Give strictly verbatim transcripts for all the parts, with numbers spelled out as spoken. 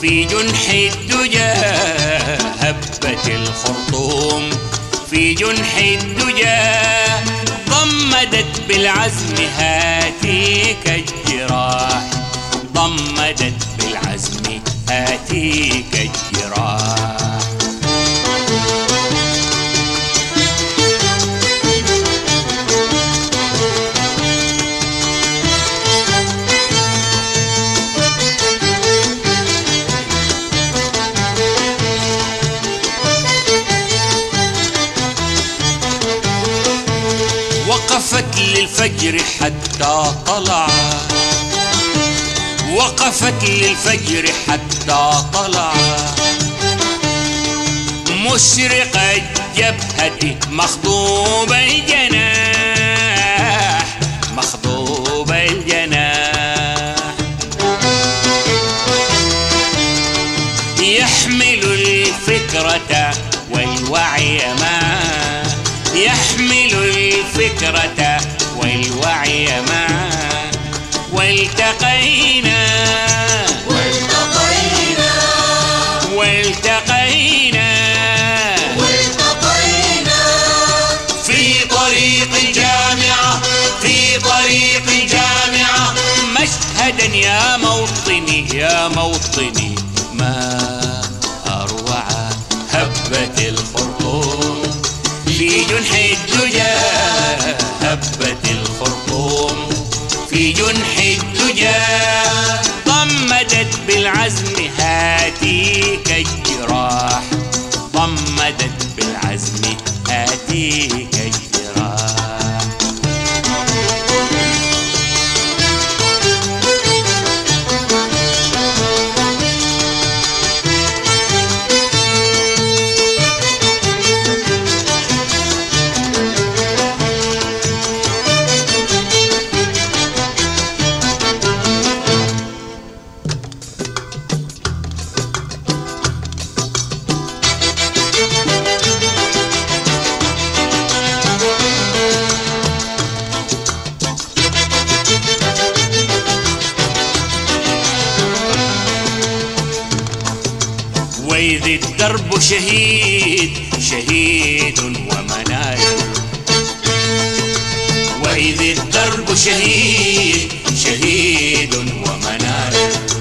في جنح الدجى هبت الخرطوم، في جنح الدجى ضمدت بالعزم هاتيك الجراح، ضمدت بالعزم هاتيك الجراح. وقفت للفجر حتى طلع، وقفت للفجر حتى طلع، مشرق الجبهة مخضوب الجناح، مخضوب الجناح، يحمل الفكرة والوعي معه، يحمل الفكرة والوعي معه، والتقينا والتقينا والتقينا والتقينا في طريق الجامعة، في طريق الجامعة، مشهدا يا موطني يا موطني ما أروع هبت الخرطوم، في جنح الدجى هبت الخرطوم، في جنح الدجى ضمدت بالعزم هاتيك الجراح، ضمدت بالعزم هاتيك الجراح. وإذ الدرب شهيد شهيد ومنال، وإذ الدرب شهيد شهيد ومنال،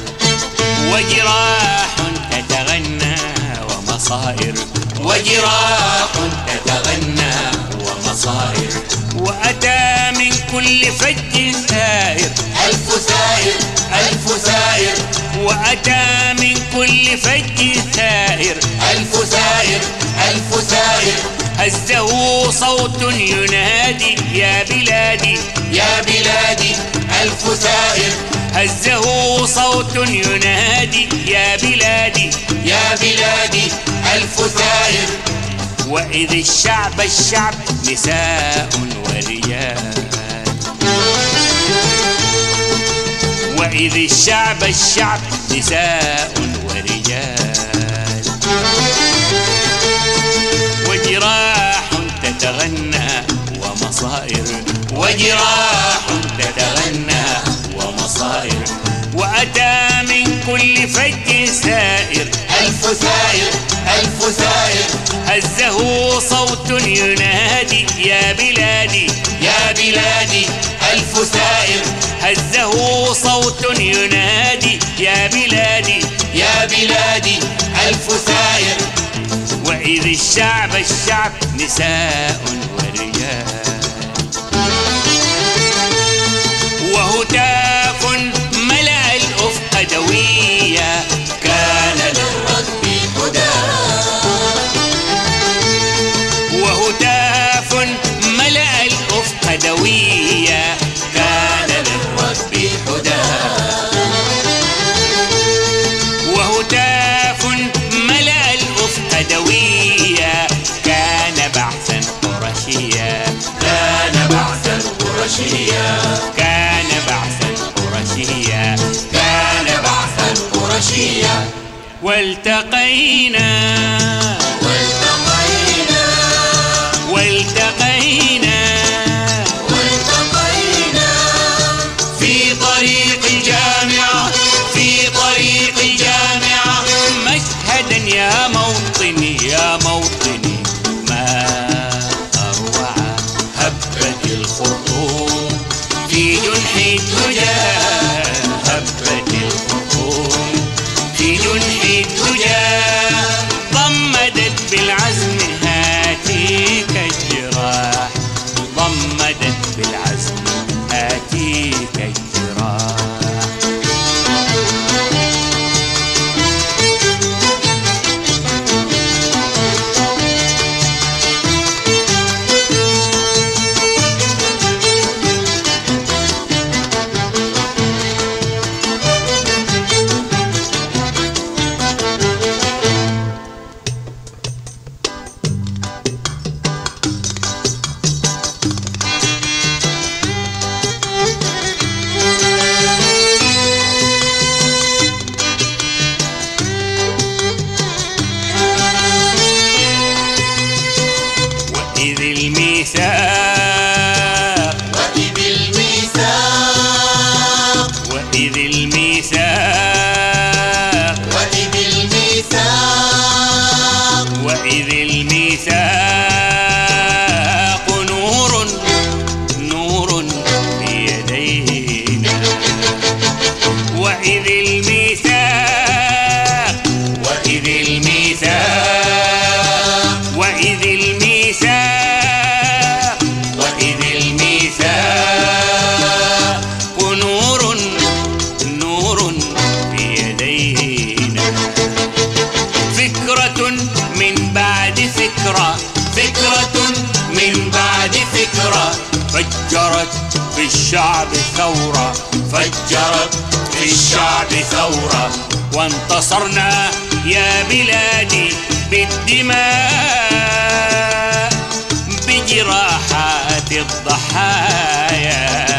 وجراح تتغنى ومصائر، وجراح تتغنى ومصائر، وأتى من كل فج سائر، ألف سائر ألف سائر، وأتى من كل فج سائر، ألف سائر ألف سائر، هزه صوت ينادي يا بلادي يا بلادي ألف سائر، هزه صوت ينادي يا بلادي يا بلادي ألف سائر. وإذ الشعب الشعب نساء ورجال، وإذ الشعب الشعب نساء ورجال، وجراح تتغنى ومصائر، وجراح تتغنى ومصائر، وأتى من كل فج سائر، ألف سائر ألف سائر، هزه صوت ينادي يا بلادي يا بلادي ألف سائر، هزه صوت ينادي يا بلادي يا بلادي ألف سائر. وإذ الشعب الشعب نساء ورجال، وهتاف ملأ الأفق دوية كان للركب هداه، وهتاف ملأ الأفق دوية كان للركب هداه، وهتاف ملأ الأفق دوية كان بعثا قرشيا، كان بعثا قرشيا، كان بعثا قرشيا، كان بعثا قرشيا. والتقينا والتقينا والتقينا والتقينا في طريق الجامعة، في طريق الجامعة، فكرة فكرة من بعد فكرة، فجرت في الشعب ثورة، فجرت في الشعب ثورة، وانتصرنا يا بلادي بالدماء بجراحات الضحايا.